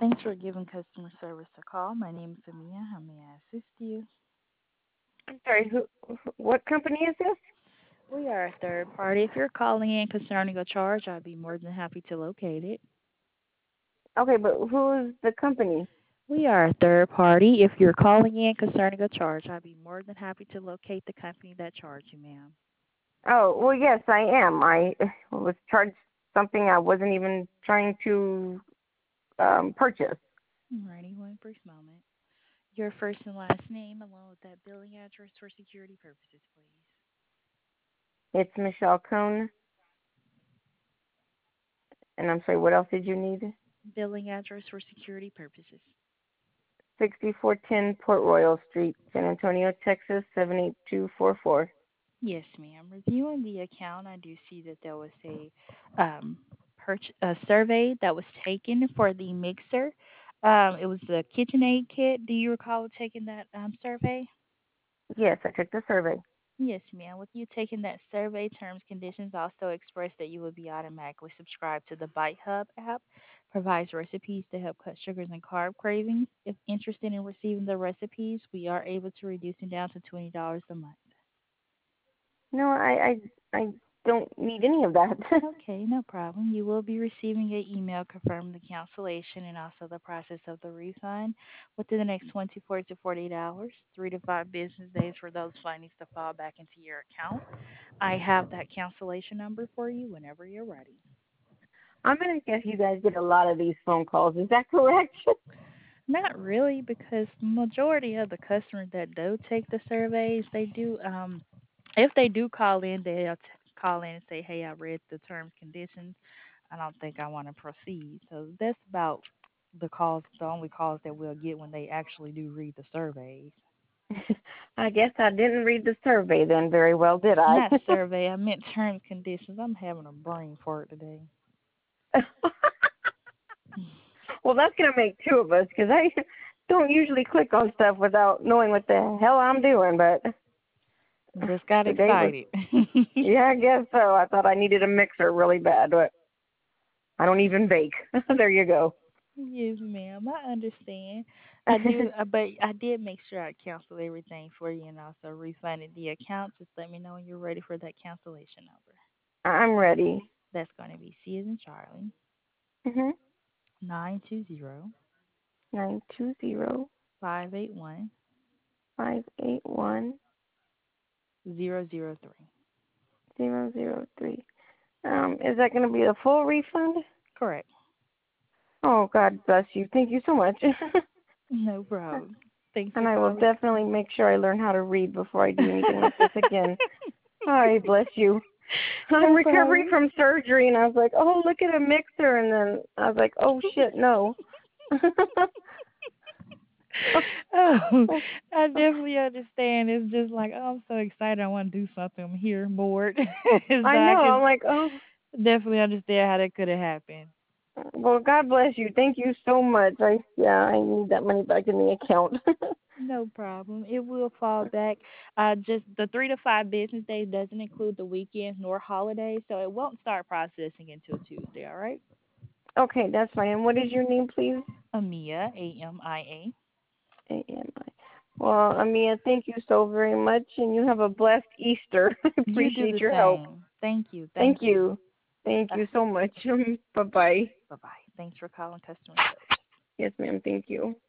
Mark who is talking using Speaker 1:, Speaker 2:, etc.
Speaker 1: Thanks for giving customer service a call. My name is Amia. How may I assist you?
Speaker 2: I'm sorry, what company is this?
Speaker 1: We are a third party. If you're calling in concerning a charge, I'd be more than happy to locate it.
Speaker 2: Okay, but who's the company?
Speaker 1: We are a third party. If you're calling in concerning a charge, I'd be more than happy to locate the company that charged you, ma'am.
Speaker 2: Oh, well, yes, I am. I was charged something I wasn't even trying to purchase.
Speaker 1: Alrighty, one brief moment. Your first and last name along with that billing address for security purposes, please.
Speaker 2: It's Michelle Cohn, and I'm sorry, what else did you need?
Speaker 1: Billing address for security purposes.
Speaker 2: 6410 Port Royal Street, San Antonio, Texas, 78244.
Speaker 1: Yes, ma'am. Reviewing the account, I do see that there was um, a survey that was taken for the mixer. It was the KitchenAid kit. Do you recall taking that survey?
Speaker 2: Yes, I took the survey.
Speaker 1: Yes, ma'am. With you taking that survey, terms conditions also express that you will be automatically subscribed to the Bite Hub app. Provides recipes to help cut sugars and carb cravings. If interested in receiving the recipes, we are able to reduce them down to $20 a month.
Speaker 2: No, I don't need any of that.
Speaker 1: Okay, no problem. You will be receiving an email confirming the cancellation and also the process of the refund within the next 24 to 48 hours, 3 to 5 business days for those findings to fall back into your account. I have that cancellation number for you whenever you're ready.
Speaker 2: I'm going to guess you guys get a lot of these phone calls. Is that correct?
Speaker 1: Not really, because majority of the customers that do take the surveys, they do. If they do call in, they'll call in and say, "Hey, I read the terms conditions. I don't think I want to proceed." So that's about the only calls that we'll get when they actually do read the surveys.
Speaker 2: I guess I didn't read the survey then very well, did I?
Speaker 1: Not survey, I meant terms conditions. I'm having a brain fart today.
Speaker 2: Well, that's going to make two of us because I don't usually click on stuff without knowing what the hell I'm doing. But
Speaker 1: Just got
Speaker 2: today was,
Speaker 1: excited.
Speaker 2: yeah, I guess so. I thought I needed a mixer really bad, but I don't even bake. There you go.
Speaker 1: Yes, ma'am. I understand. I do, but I did make sure I canceled everything for you and also refunded the account. Just let me know when you're ready for that cancellation number.
Speaker 2: I'm ready.
Speaker 1: That's going to be C as in Charlie,
Speaker 2: Mhm.
Speaker 1: 920
Speaker 2: 920
Speaker 1: 581
Speaker 2: 581
Speaker 1: 003.
Speaker 2: 003. Is that going to be a full refund?
Speaker 1: Correct.
Speaker 2: Oh, God bless you. Thank you so much.
Speaker 1: No problem. Thanks for
Speaker 2: And I will
Speaker 1: calling.
Speaker 2: definitely make sure I learn how to read before I do anything like this again. All right, bless you. I'm
Speaker 1: No
Speaker 2: recovering
Speaker 1: problem.
Speaker 2: from surgery, and I was like, oh, look at a mixer. And then I was like, oh, shit, no.
Speaker 1: Oh, I definitely understand. It's just like, oh, I'm so excited. I want to do something. I'm here, bored. So
Speaker 2: I
Speaker 1: I
Speaker 2: know.
Speaker 1: can
Speaker 2: I'm like, oh,
Speaker 1: definitely understand how that could have happened.
Speaker 2: well, God bless you. Thank you so much. I need that money back in the account.
Speaker 1: No problem. It will fall back. Just the 3 to 5 business days doesn't include the weekends nor holidays, so it won't start processing until Tuesday. All right.
Speaker 2: Okay, that's fine. And what is your name, please?
Speaker 1: Amia, AMIA.
Speaker 2: AMI. Well, Amia, thank you so very much, and you have a blessed Easter. I
Speaker 1: You do
Speaker 2: appreciate
Speaker 1: the
Speaker 2: your help.
Speaker 1: same. Thank you.
Speaker 2: Thank
Speaker 1: Thank you.
Speaker 2: you. Thank
Speaker 1: Uh,
Speaker 2: you so much. Bye-bye.
Speaker 1: Bye bye. Thanks for calling customer service.
Speaker 2: Yes, ma'am. Thank you.